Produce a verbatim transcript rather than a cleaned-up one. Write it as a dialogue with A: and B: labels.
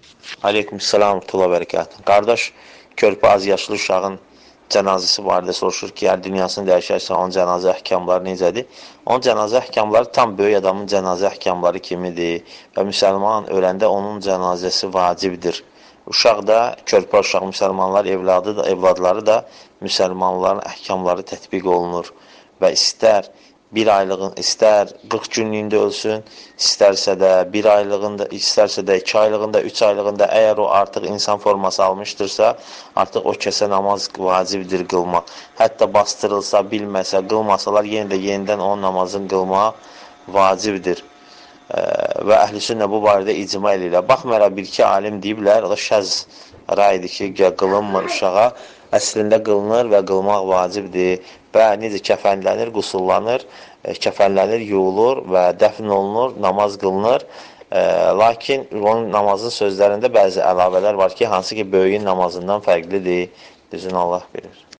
A: Aleykümselam və bərəkət. Qardaş, körpə az yaşlı uşağın cənazəsi barədə soruşur ki, əgər dünyasını dəyişərsə, onun cənazə əhkamları necədir? Onun cənazə əhkamları tam böyük adamın cənazə əhkamları kimidir və müsəlman öləndə onun cənazəsi vacibdir. Uşaq da, körpə uşaq, müsəlmanlar evladı da, evladları da müsəlmanların əhkamları tətbiq olunur və istər bir aylığın, istər qırx günlüyündə ölsün, istərsə də bir aylığında, istərsə də iki aylığında, üç aylığında, əgər o artıq insan forması almışdırsa, artıq o kəsə namaz vacibdir qılmaq. Hətta bastırılsa, bilməsə, qılmasalar, yenə də yenidən onun namazını qılmaq vacibdir. Və əhl-i sünnə bu barədə icma edirlər. Baxmayaraq, bir-iki alim deyiblər, o da şəz raydır ki, qılınmır uşağa, əslində qılınır və qılmaq vacibdir və necə kəfənlənir, qusullanır, kəfənlənir, yuyulur və dəfn olunur, namaz qılınır. E, lakin onun namazın sözlərində bəzi əlavələr var ki, hansı ki, böyüyün namazından fərqlidir, düzünü Allah bilir.